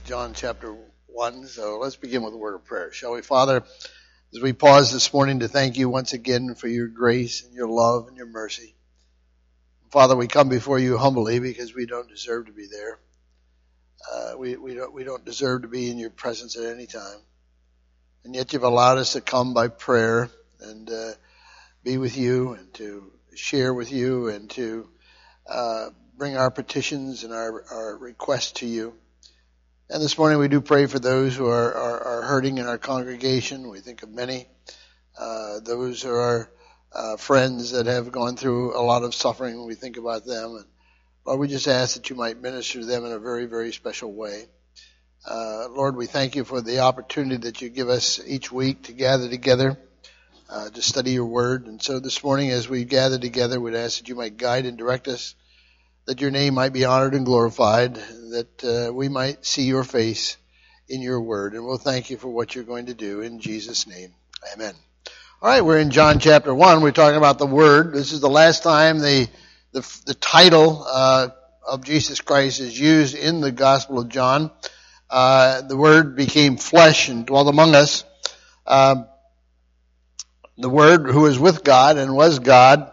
John chapter 1. So let's begin with a word of prayer, shall we? Father, as we pause this morning to thank you once again for your grace and your love and your mercy. Father, we come before you humbly because we don't deserve to be there. We don't deserve to be in your presence at any time. And yet you've allowed us to come by prayer and be with you and to share with you and to bring our petitions and our requests to you. And this morning we do pray for those who are hurting in our congregation. We think of many, those who are friends that have gone through a lot of suffering when we think about them. And Lord, we just ask that you might minister to them in a very, very special way. Lord, we thank you for the opportunity that you give us each week to gather together, to study your word. And so this morning as we gather together, we'd ask that you might guide and direct us, that your name might be honored and glorified, that we might see your face in your word. And we'll thank you for what you're going to do in Jesus' name. Amen. All right, we're in John chapter 1. We're talking about the word. This is the last time the title of Jesus Christ is used in the Gospel of John. The word became flesh and dwelt among us. The word who was with God and was God,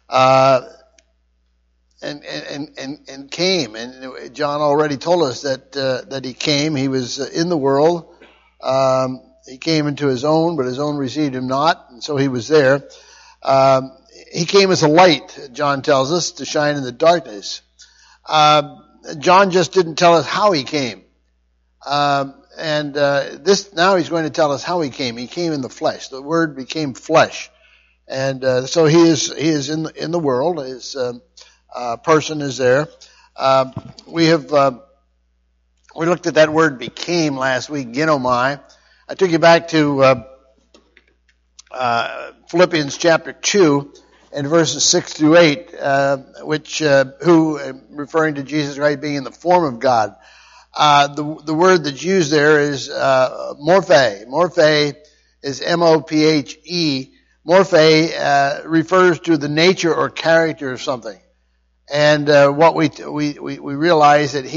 and came. And John already told us that he came. He was in the world. He came into his own, but his own received him not. And so he was there. He came as a light, John tells us, to shine in the darkness. John just didn't tell us how he came. Now he's going to tell us how he came. He came in the flesh. The word became flesh. And so he is in the world. His person is there. We looked at that word became last week, ginomai. I took you back to Philippians chapter 2 and verses 6 through 8, referring to Jesus Christ being in the form of God. The word that's used there is morphe. Morphe is M-O-P-H-E. Morphe refers to the nature or character of something. And what we realize that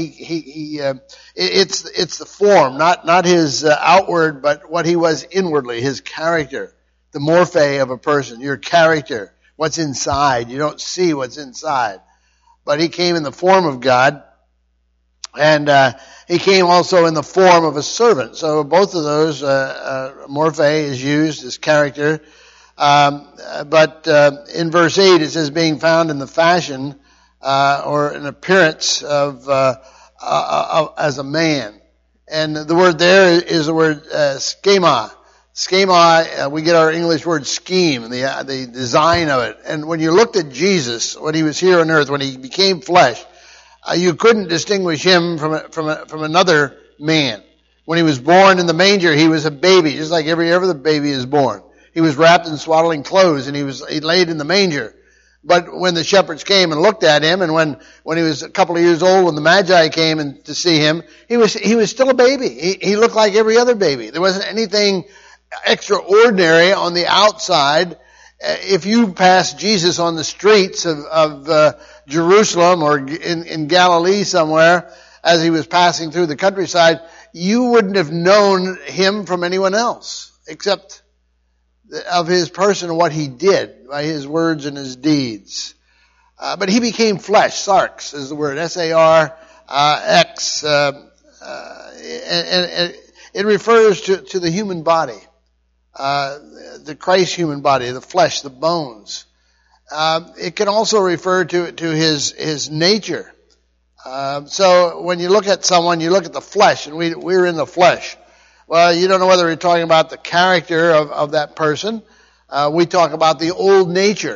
it's the form, not his outward, but what he was inwardly, his character, the morphe of a person, your character, what's inside. You don't see what's inside, but he came in the form of God, and he came also in the form of a servant. So both of those, morphe is used as character, but in verse 8 it says being found in the fashion or an appearance of as a man. And the word there is the word schema. Schema, we get our English word scheme, the design of it. And when you looked at Jesus, when he was here on earth, when he became flesh, you couldn't distinguish him from another man. When he was born in the manger, he was a baby, just like every other baby is born. He was wrapped in swaddling clothes, and he laid in the manger. But when the shepherds came and looked at him, and when he was a couple of years old, when the Magi came to see him, he was still a baby. He looked like every other baby. There wasn't anything extraordinary on the outside. If you passed Jesus on the streets of Jerusalem or in Galilee somewhere as he was passing through the countryside, you wouldn't have known him from anyone else except of his person and what he did by his words and his deeds. But he became flesh. Sarx is the word. S-A-R-X. And it refers to the human body. The Christ human body, the flesh, the bones. It can also refer to his nature. So when you look at someone, you look at the flesh, and we're in the flesh. Well, you don't know whether we're talking about the character of that person. We talk about the old nature.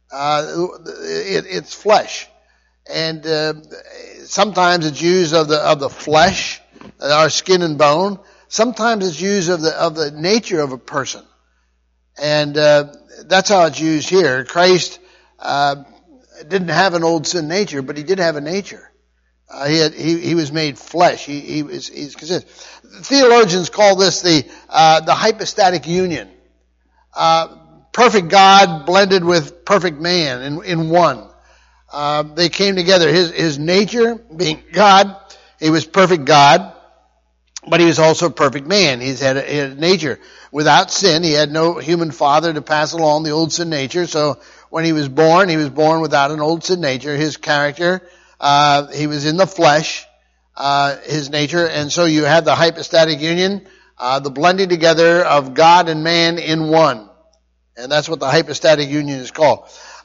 It's flesh. And sometimes it's used of the flesh, our skin and bone. Sometimes it's used of the nature of a person. And that's how it's used here. Christ didn't have an old sin nature, but he did have a nature. He was made flesh. He's consistent. Theologians call this the hypostatic union. Perfect God blended with perfect man in one. They came together. His nature being God, he was perfect God. But he was also a perfect man. He had a nature without sin. He had no human father to pass along the old sin nature. So when he was born without an old sin nature. His character, he was in the flesh, his nature. And so you had the hypostatic union, the blending together of God and man in one. And that's what the hypostatic union is called.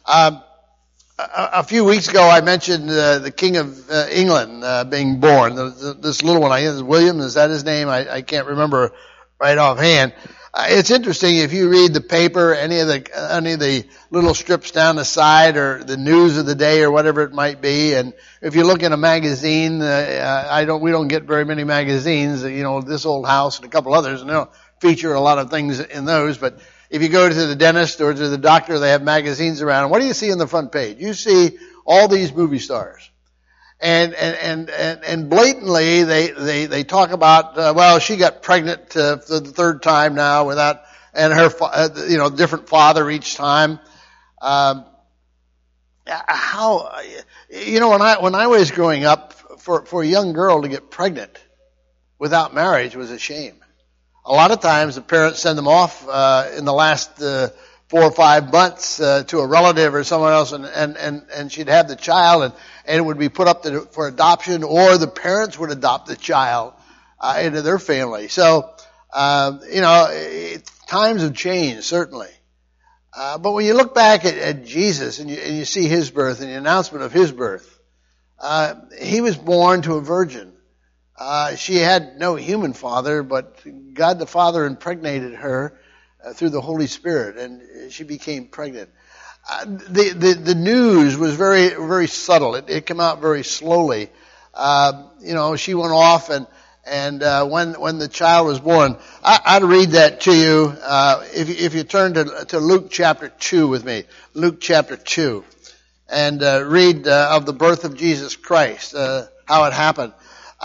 A few weeks ago, I mentioned the King of England being born. This little one, I guess, William, is that his name? I can't remember right offhand. It's interesting if you read the paper, any of the little strips down the side, or the news of the day, or whatever it might be. And if you look in a magazine, we don't get very many magazines. This Old House and a couple others, and they don't feature a lot of things in those, but if you go to the dentist or to the doctor, they have magazines around. What do you see on the front page? You see all these movie stars. And blatantly they talk about, she got pregnant for the third time now and her, different father each time. When I was growing up, for a young girl to get pregnant without marriage was a shame. A lot of times the parents send them off in the last 4 or 5 months to a relative or someone else, and she'd have the child, and it would be put up for adoption, or the parents would adopt the child into their family. So, times have changed, certainly. But when you look back at Jesus and you see his birth and the announcement of his birth, he was born to a virgin. She had no human father, but God the Father impregnated her through the Holy Spirit, and she became pregnant. The news was very, very subtle. It came out very slowly. She went off, and when the child was born, I'd read that to you. If you turn to Luke chapter 2 with me, Luke chapter 2, and read of the birth of Jesus Christ, how it happened.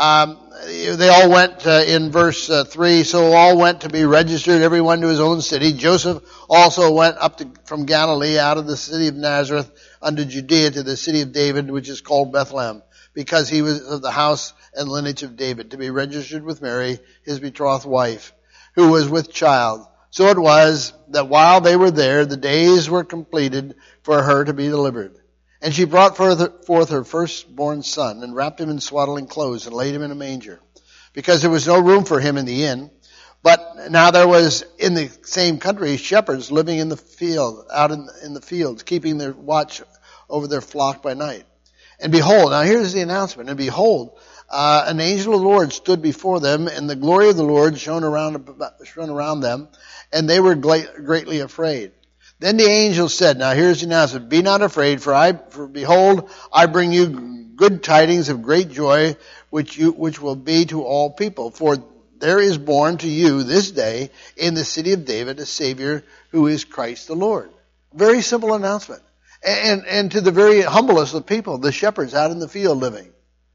They all went, in verse 3, so all went to be registered, everyone to his own city. Joseph also went up from Galilee out of the city of Nazareth unto Judea to the city of David, which is called Bethlehem, because he was of the house and lineage of David, to be registered with Mary, his betrothed wife, who was with child. So it was that while they were there, the days were completed for her to be delivered. And she brought forth her firstborn son, and wrapped him in swaddling clothes, and laid him in a manger, because there was no room for him in the inn. But now there was in the same country shepherds living in the field, out in the fields, keeping their watch over their flock by night. And behold, now here's the announcement, and behold, an angel of the Lord stood before them, and the glory of the Lord shone around them, and they were greatly afraid. Then the angel said, now here's the announcement, be not afraid, for behold, I bring you good tidings of great joy, which will be to all people. For there is born to you this day in the city of David a Savior, who is Christ the Lord. Very simple announcement. And to the very humblest of people, the shepherds out in the field living.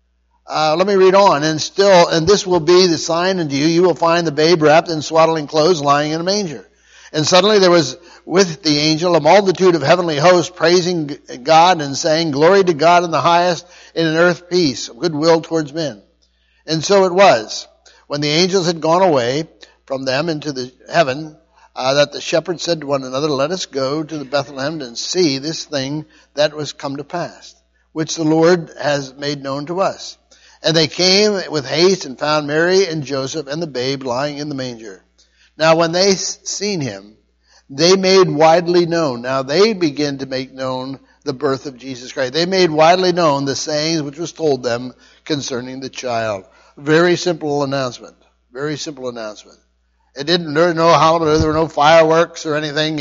Let me read on. And this will be the sign unto you. You will find the babe wrapped in swaddling clothes, lying in a manger. And suddenly there was with the angel a multitude of heavenly hosts praising God and saying, glory to God in the highest, and in earth peace, goodwill towards men. And so it was, when the angels had gone away from them into the heaven, that the shepherds said to one another, let us go to the Bethlehem and see this thing that was come to pass, which the Lord has made known to us. And they came with haste and found Mary and Joseph and the babe lying in the manger. Now when they seen him, they made widely known. Now they begin to make known the birth of Jesus Christ. They made widely known the sayings which was told them concerning the child. Very simple announcement. Very simple announcement. There were no holiday, there were no fireworks or anything,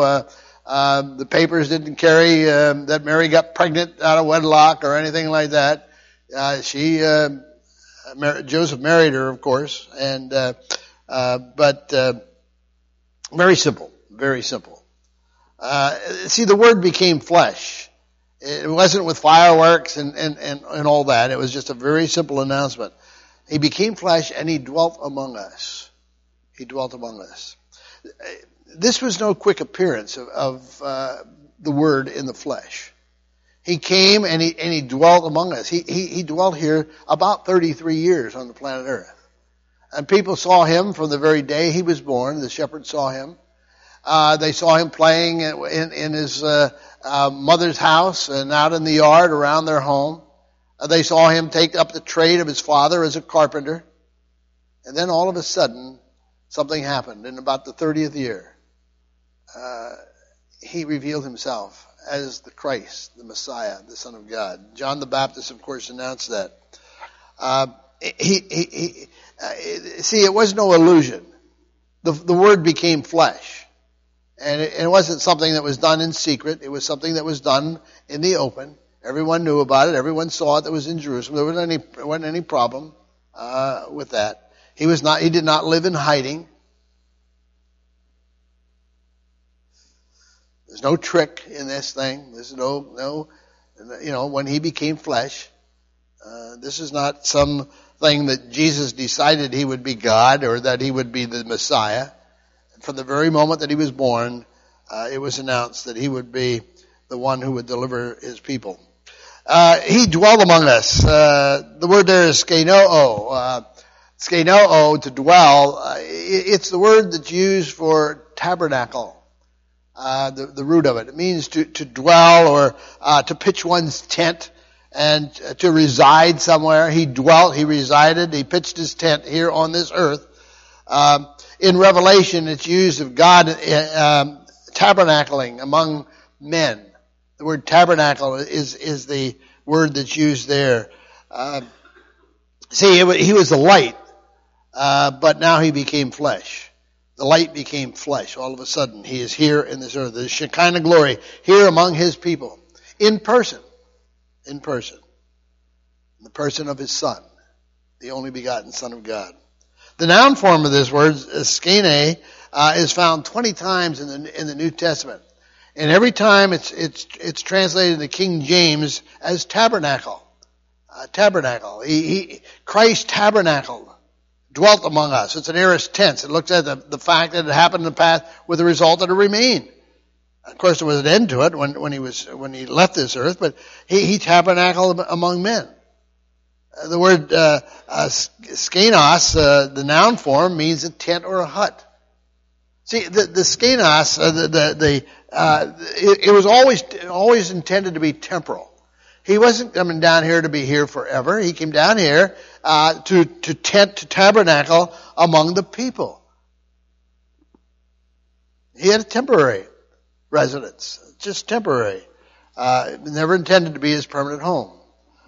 the papers didn't carry, that Mary got pregnant out of wedlock or anything like that. Joseph married her, of course, but very simple, very simple. The Word became flesh. It wasn't with fireworks and all that. It was just a very simple announcement. He became flesh and he dwelt among us. He dwelt among us. This was no quick appearance of the Word in the flesh. He came and he dwelt among us. He dwelt here about 33 years on the planet Earth. And people saw him from the very day he was born. The shepherds saw him. They saw him playing in his mother's house and out in the yard around their home. They saw him take up the trade of his father as a carpenter. And then all of a sudden, something happened. In about the 30th year, he revealed himself as the Christ, the Messiah, the Son of God. John the Baptist, of course, announced that. See, it was no illusion. The Word became flesh. And it wasn't something that was done in secret. It was something that was done in the open. Everyone knew about it. Everyone saw it that was in Jerusalem. There wasn't any problem with that. He did not live in hiding. There's no trick in this thing. There's no, when he became flesh, this is not something that Jesus decided he would be God or that he would be the Messiah. From the very moment that he was born, it was announced that he would be the one who would deliver his people. He dwelled among us. The word there is skenoo. Skenoo, to dwell. It's the word that's used for tabernacle. The root of it. It means to dwell or to pitch one's tent and to reside somewhere. He dwelt, he resided, he pitched his tent here on this earth. In Revelation, it's used of God tabernacling among men. The word tabernacle is the word that's used there. See, he was the light, but now he became flesh. The light became flesh. All of a sudden, he is here in this earth. The Shekinah glory here among his people. In person. In person. In the person of his Son. The only begotten Son of God. The noun form of this word, skene, is found 20 times in the New Testament. And every time it's translated in the King James as tabernacle. Tabernacle. Christ tabernacled. Dwelt among us. It's an aorist tense. It looks at the fact that it happened in the past with the result that it remained. Of course, there was an end to it when he left this earth, but he tabernacled among men. The word skenos, the noun form, means a tent or a hut. See, the skenos, it was always intended to be temporal. He wasn't coming down here to be here forever. He came down here to tabernacle among the people. He had a temporary residence, just temporary. Never intended to be his permanent home.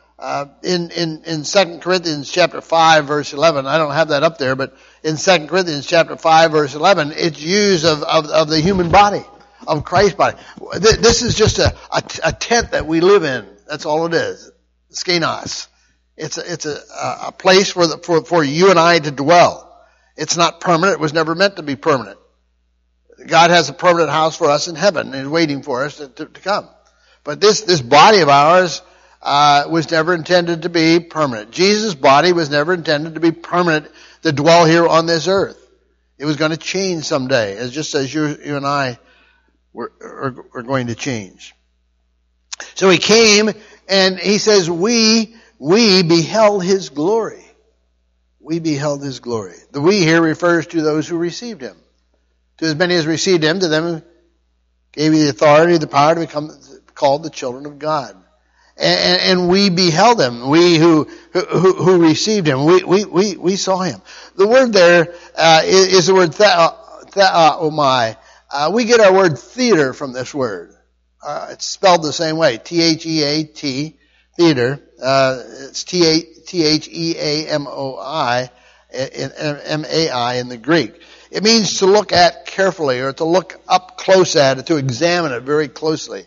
In 2 Corinthians chapter 5 verse 11, I don't have that up there, but in 2 Corinthians chapter 5 verse 11, it's used of the human body, of Christ's body. This is just a tent that we live in. That's all it is. Skenos. It's a place for you and I to dwell. It's not permanent. It was never meant to be permanent. God has a permanent house for us in heaven and is waiting for us to come. But this body of ours was never intended to be permanent. Jesus' body was never intended to be permanent, to dwell here on this earth. It was going to change someday, just as you and I are going to change. So he came and he says, we beheld his glory. We beheld his glory. The we here refers to those who received him. To as many as received him, to them gave he the authority, the power to become called the children of God. And we beheld him. We who received him. We saw him. The word there is the word theomai. We get our word theater from this word. It's spelled the same way. T-H-E-A-T, theater. It's T-H-E-A-M-O-I, M-A-I in the Greek. It means to look at carefully or to look up close at it, to examine it very closely.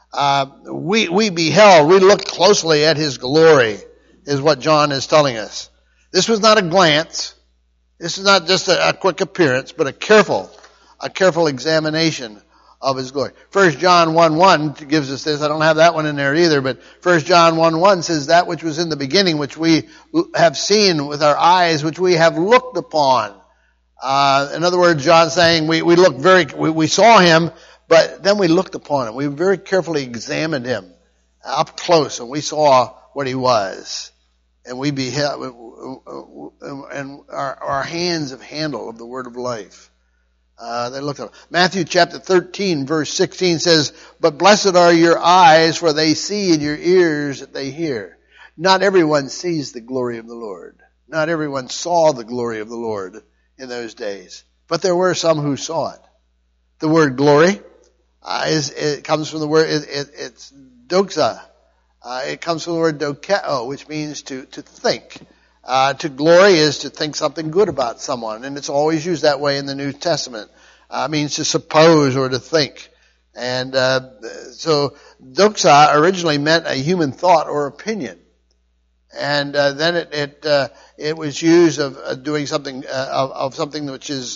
We looked closely at his glory, is what John is telling us. This was not a glance. This is not just a quick appearance, but a careful examination of his glory. 1 John 1:1 gives us this. I don't have that one in there either, but 1 John 1:1 says that which was in the beginning, which we have seen with our eyes, which we have looked upon. In other words, John's saying we saw him, but then we looked upon him. We very carefully examined him up close, and we saw what he was. and we beheld, and our hands have handle of the word of life. They looked at Matthew chapter 13, verse 16 says, "But blessed are your eyes, for they see, and your ears that they hear." Not everyone sees the glory of the Lord. Not everyone saw the glory of the Lord in those days. But there were some who saw it. The word glory it comes from the word, it's doxa. It comes from the word dokeo, which means to think. To glory is to think something good about someone, and it's always used that way in the New Testament. It means to suppose or to think. And so doxa originally meant a human thought or opinion. And then it was used of doing something of something which is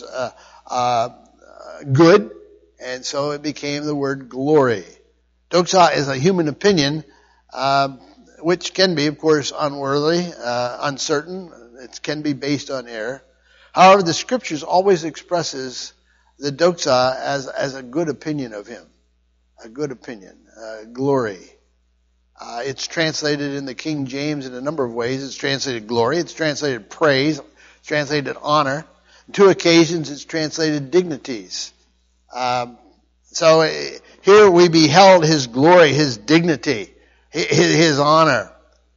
good, and so it became the word glory. Doxa is a human opinion, which can be, of course, unworthy, uncertain. It can be based on error. However, the Scriptures always expresses the doxa as a good opinion of Him, a good opinion, glory. It's translated in the King James in a number of ways. It's translated glory. It's translated praise. It's translated honor. On 2 occasions, it's translated dignities. So here we beheld His glory, His dignity, His honor.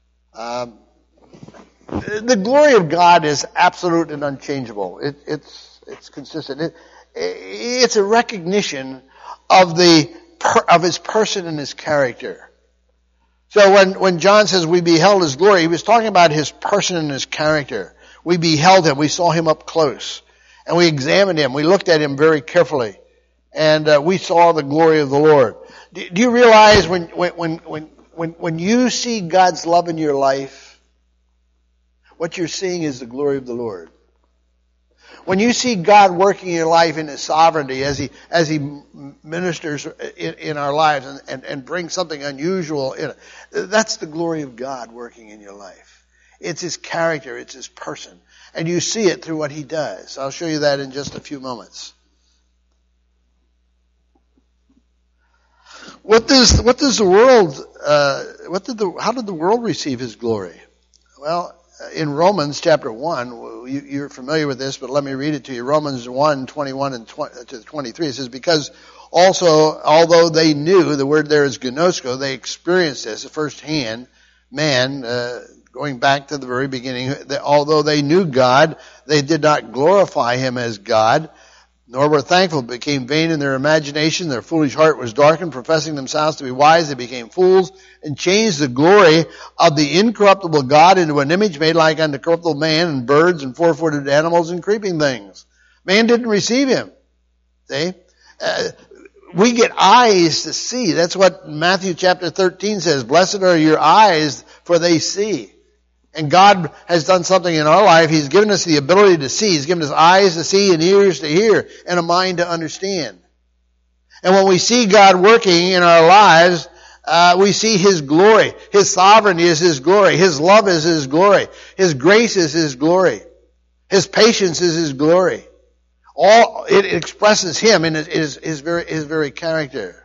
The glory of God is absolute and unchangeable. It's consistent. It's a recognition of His person and His character. So when John says we beheld His glory, he was talking about His person and His character. We beheld Him. We saw Him up close. And we examined Him. We looked at Him very carefully. And we saw the glory of the Lord. Do you realize when you see God's love in your life, what you're seeing is the glory of the Lord? When you see God working in your life in His sovereignty as He ministers in our lives and brings something unusual in it, that's the glory of God working in your life. It's His character, it's His person. And you see it through what He does. I'll show you that in just a few moments. How did the world receive His glory? Well, in Romans chapter 1, you're familiar with this, but let me read it to you. Romans 1, 21 and 23, it says, "Because also, although they knew," the word there is gnosko, they experienced this firsthand, going back to the very beginning, although they knew God, they did not glorify Him as God, nor were thankful, but became vain in their imagination. Their foolish heart was darkened. Professing themselves to be wise, they became fools and changed the glory of the incorruptible God into an image made like unto corruptible man and birds and four-footed animals and creeping things. Man didn't receive Him. See? We get eyes to see. That's what Matthew chapter 13 says. Blessed are your eyes, for they see. And God has done something in our life. He's given us the ability to see. He's given us eyes to see and ears to hear and a mind to understand. And when we see God working in our lives, we see His glory. His sovereignty is His glory. His love is His glory. His grace is His glory. His patience is His glory. All it expresses Him in His very character.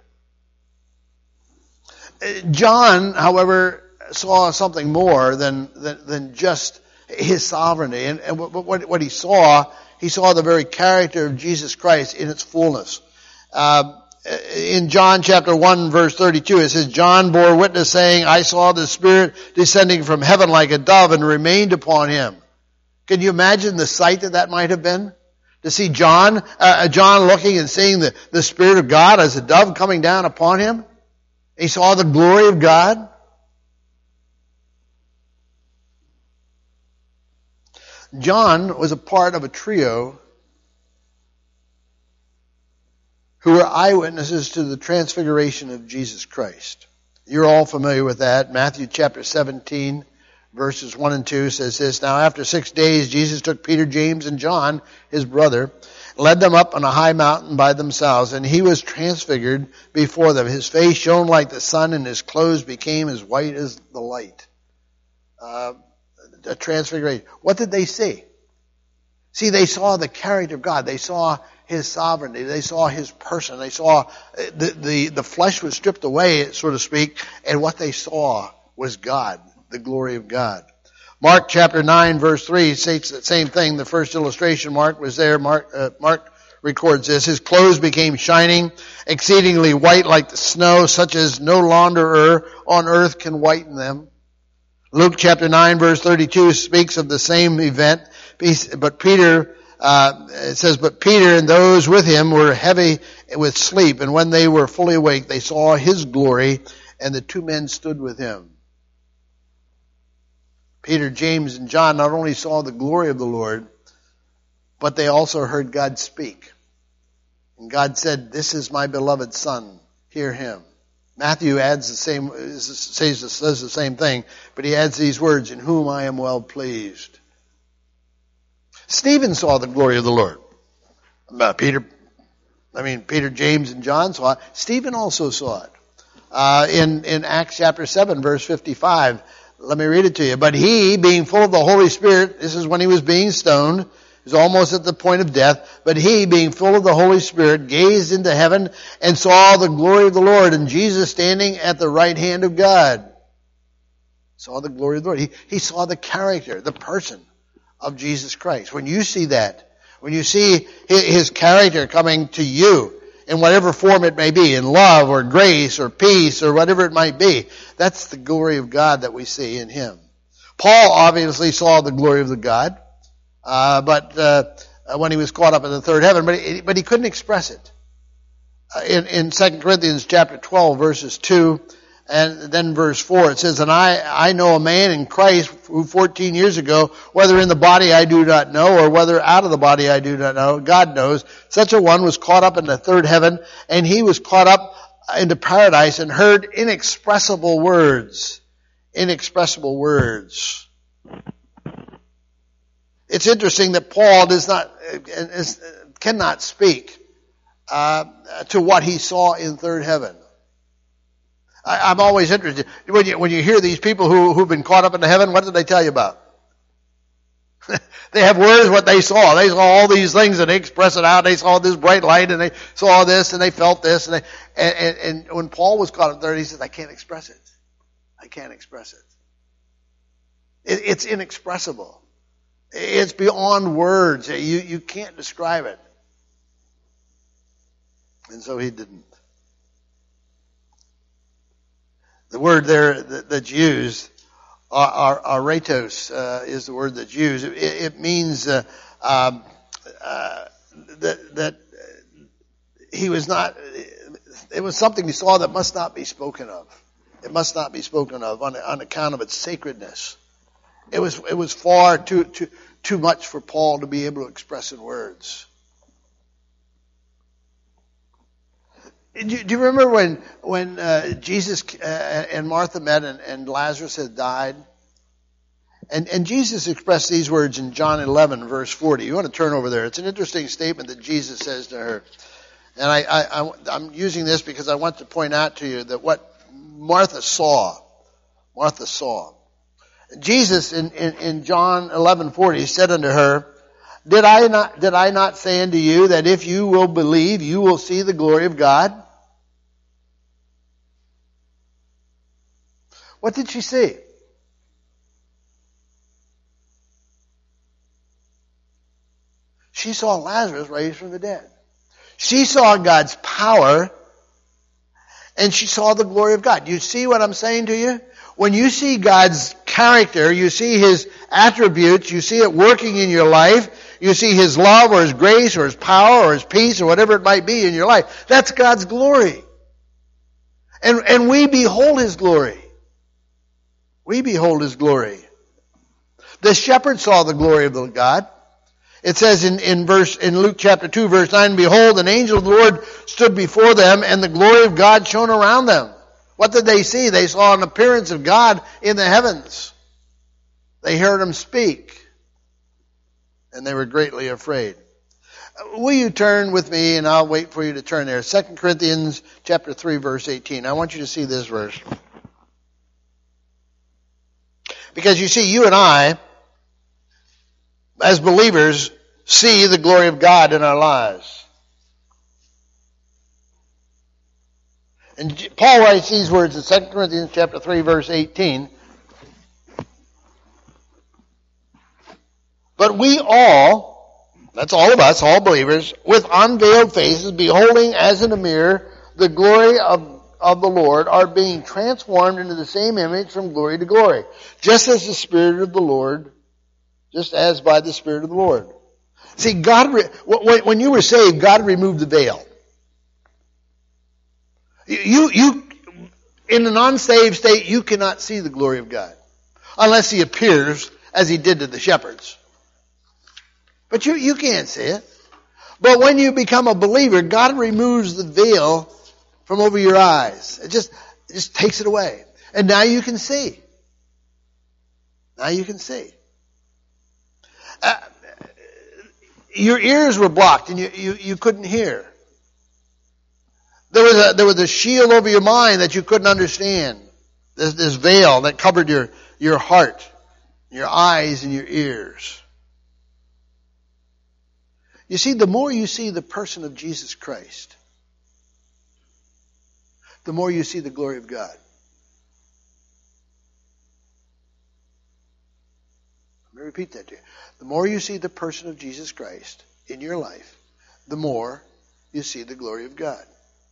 John, however, saw something more than just His sovereignty. And what he saw the very character of Jesus Christ in its fullness. In John chapter 1 verse 32, it says, "John bore witness saying, I saw the Spirit descending from heaven like a dove and remained upon Him." Can you imagine the sight that might have been? To see John looking and seeing the Spirit of God as a dove coming down upon him. He saw the glory of God. John was a part of a trio who were eyewitnesses to the transfiguration of Jesus Christ. You're all familiar with that. Matthew chapter 17, verses 1 and 2 says this, "Now after 6 days, Jesus took Peter, James, and John, his brother, led them up on a high mountain by themselves, and He was transfigured before them. His face shone like the sun, and His clothes became as white as the light." A transfiguration. What did they see? See, they saw the character of God. They saw His sovereignty. They saw His person. They saw the flesh was stripped away, so to speak, and what they saw was God, the glory of God. Mark chapter 9 verse 3 states the same thing. The first illustration, Mark was there. Mark records this. His clothes became shining, exceedingly white like the snow, such as no launderer on earth can whiten them. Luke chapter 9 verse 32 speaks of the same event. But Peter, it says, but Peter and those with him were heavy with sleep, and when they were fully awake, they saw his glory, and the two men stood with him. Peter, James, and John not only saw the glory of the Lord, but they also heard God speak. And God said, "This is my beloved Son, hear him." Matthew adds the same, says the same thing, but he adds these words, "In whom I am well pleased." Stephen saw the glory of the Lord. Peter, James, and John saw it. Stephen also saw it. In Acts chapter 7, verse 55, let me read it to you. But he, being full of the Holy Spirit, this is when he was being stoned, he was almost at the point of death, but he, being full of the Holy Spirit, gazed into heaven and saw the glory of the Lord and Jesus standing at the right hand of God. Saw the glory of the Lord. He saw the character, the person of Jesus Christ. When you see that, when you see his character coming to you in whatever form it may be, in love or grace or peace or whatever it might be, that's the glory of God that we see in him. Paul obviously saw the glory of the God, but when he was caught up in the third heaven, but he couldn't express it. In 2 Corinthians chapter 12, verses 2 and then verse 4, it says, "And I know a man in Christ who 14 years ago, whether in the body I do not know, or whether out of the body I do not know, God knows, such a one was caught up in the third heaven, and he was caught up into paradise and heard inexpressible words." Inexpressible words. It's interesting that Paul cannot speak to what he saw in third heaven. I'm always interested. When you hear these people who've been caught up into heaven, what did they tell you about? They have words what they saw. They saw all these things and they express it out. They saw this bright light and they saw this and they felt this. And when Paul was caught up there, he said, "I can't express it. I can't express it. It's inexpressible. It's beyond words. You can't describe it." And so he didn't. The word there that's used, aretos, is the word that's used. It means that he was not. It was something he saw that must not be spoken of. It must not be spoken of on account of its sacredness. It was far too much for Paul to be able to express in words. Do you remember when Jesus and Martha met and Lazarus had died? And Jesus expressed these words in John 11, verse 40. You want to turn over there. It's an interesting statement that Jesus says to her. And I'm using this because I want to point out to you that what Martha saw. Jesus in John 11:40 said unto her, Did I not say unto you that if you will believe, you will see the glory of God? What did she see? She saw Lazarus raised from the dead. She saw God's power, and she saw the glory of God. You see what I'm saying to you? When you see God's character, you see His attributes, you see it working in your life, you see His love or His grace or His power or His peace or whatever it might be in your life. That's God's glory. And we behold His glory. We behold His glory. The shepherd saw the glory of the God. It says in Luke chapter 2, verse 9, Behold, an angel of the Lord stood before them, and the glory of God shone around them. What did they see? They saw an appearance of God in the heavens. They heard Him speak, and they were greatly afraid. Will you turn with me, and I'll wait for you to turn there. 2 Corinthians chapter 3, verse 18. I want you to see this verse. Because you see, you and I, as believers, see the glory of God in our lives. And Paul writes these words in 2 Corinthians chapter 3, verse 18. But we all, that's all of us, all believers, with unveiled faces, beholding as in a mirror the glory of the Lord, are being transformed into the same image from glory to glory, just as the Spirit of the Lord, just as by the Spirit of the Lord. See, when you were saved, God removed the veil. You, in an unsaved state, you cannot see the glory of God unless He appears as He did to the shepherds. But you can't see it. But when you become a believer, God removes the veil from over your eyes. It just takes it away. And now you can see. Now you can see. Your ears were blocked and you couldn't hear. There was a shield over your mind that you couldn't understand. This veil that covered your heart, your eyes and your ears. You see, the more you see the person of Jesus Christ, the more you see the glory of God. Let me repeat that to you. The more you see the person of Jesus Christ in your life, the more you see the glory of God.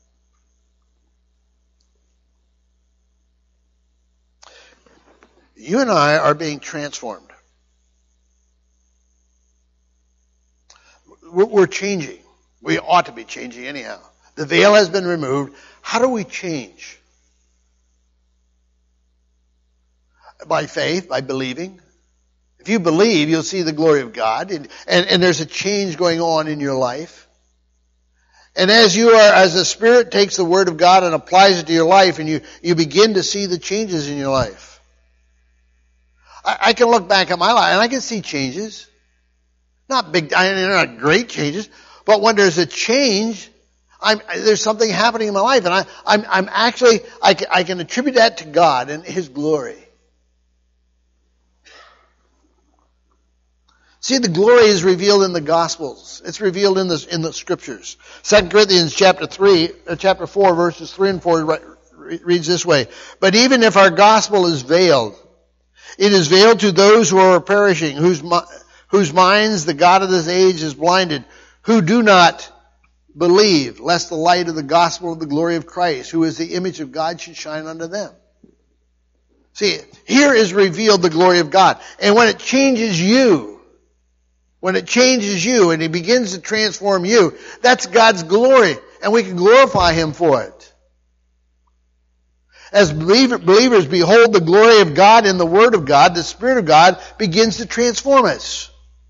You and I are being transformed. We're changing. We ought to be changing anyhow. The veil has been removed. How do we change? By faith, by believing. If you believe, you'll see the glory of God, and there's a change going on in your life. And as the Spirit takes the Word of God and applies it to your life, and you begin to see the changes in your life. I can look back at my life and I can see changes. Not big, they're not great changes, but when there's a change, there's something happening in my life, and I'm actually, I can attribute that to God and His glory. See, the glory is revealed in the Gospels. It's revealed in the Scriptures. 2 Corinthians chapter 4, verses 3 and 4 reads this way. But even if our gospel is veiled, it is veiled to those who are perishing, whose minds the God of this age is blinded, who do not believe, lest the light of the gospel of the glory of Christ, who is the image of God, should shine unto them. See, here is revealed the glory of God. And when it changes you and He begins to transform you, that's God's glory. And we can glorify Him for it. As believers behold the glory of God in the Word of God, the Spirit of God begins to transform us.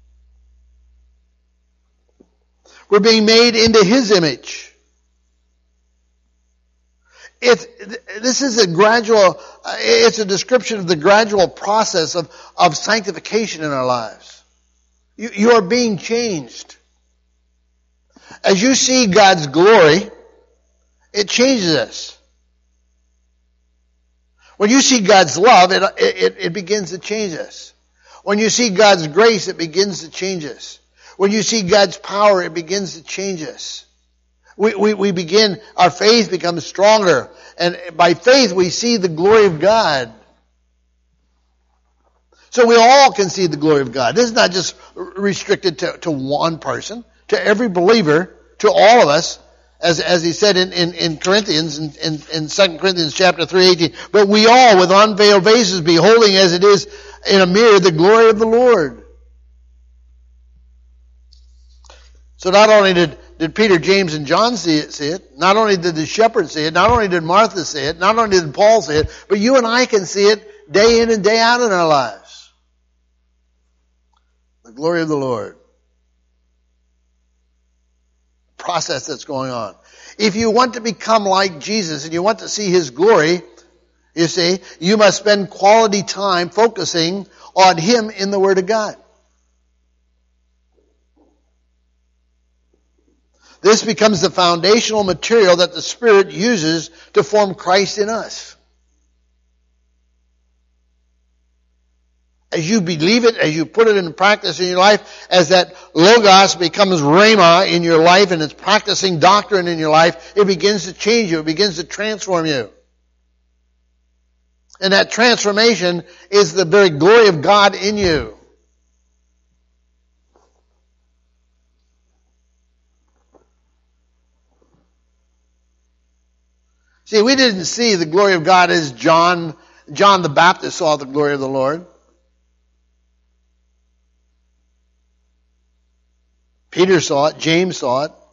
We're being made into His image. This is it's a description of the gradual process of sanctification in our lives. You are being changed. As you see God's glory, it changes us. When you see God's love, it begins to change us. When you see God's grace, it begins to change us. When you see God's power, it begins to change us. Our faith becomes stronger. And by faith, we see the glory of God. So we all can see the glory of God. This is not just restricted to one person, to every believer, to all of us. As he said in Corinthians, in 2 Corinthians chapter 3:18, but we all with unveiled faces beholding as it is in a mirror the glory of the Lord. So not only did Peter, James, and John see it, not only did the shepherds see it, not only did Martha see it, not only did Paul see it, but you and I can see it day in and day out in our lives. The glory of the Lord. Process that's going on. If you want to become like Jesus and you want to see His glory, you see, you must spend quality time focusing on Him in the Word of God. This becomes the foundational material that the Spirit uses to form Christ in us. As you believe it, as you put it into practice in your life, as that Logos becomes Rhema in your life and it's practicing doctrine in your life, it begins to change you. It begins to transform you. And that transformation is the very glory of God in you. See, we didn't see the glory of God as John the Baptist saw the glory of the Lord. Peter saw it. James saw it.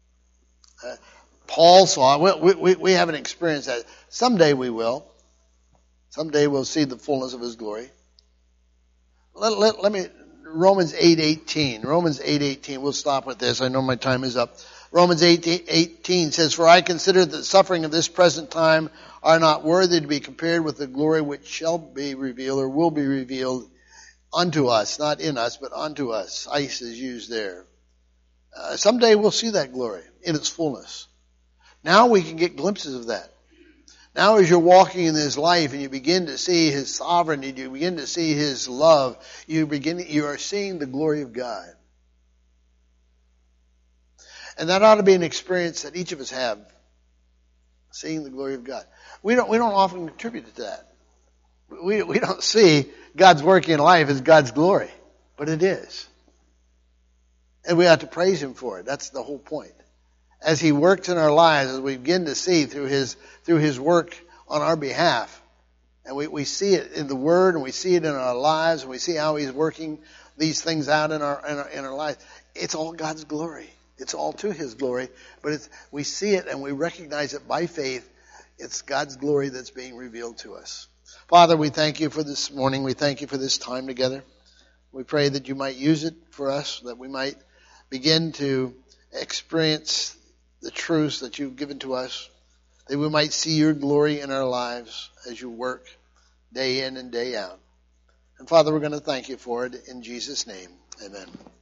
Paul saw it. We haven't experienced that. Someday we will. Someday we'll see the fullness of His glory. Let me, Romans 8:18. Romans 8:18. We'll stop with this. I know my time is up. Romans 8:18 says, "For I consider that the suffering of this present time are not worthy to be compared with the glory which shall be revealed or will be revealed unto us." Not in us, but unto us. Ice is used there. Someday we'll see that glory in its fullness. Now we can get glimpses of that. Now as you're walking in this life and you begin to see His sovereignty, you begin to see His love, you are seeing the glory of God. And that ought to be an experience that each of us have, seeing the glory of God. We don't often contribute to that. We don't see God's work in life as God's glory, but it is. And we have to praise Him for it. That's the whole point. As He works in our lives, as we begin to see through His work on our behalf, and we see it in the Word, and we see it in our lives, and we see how He's working these things out in our lives. It's all God's glory. It's all to His glory, but we see it and we recognize it by faith. It's God's glory that's being revealed to us. Father, we thank You for this morning. We thank You for this time together. We pray that You might use it for us, that we might begin to experience the truths that You've given to us, that we might see Your glory in our lives as You work day in and day out. And Father, we're going to thank You for it in Jesus' name. Amen.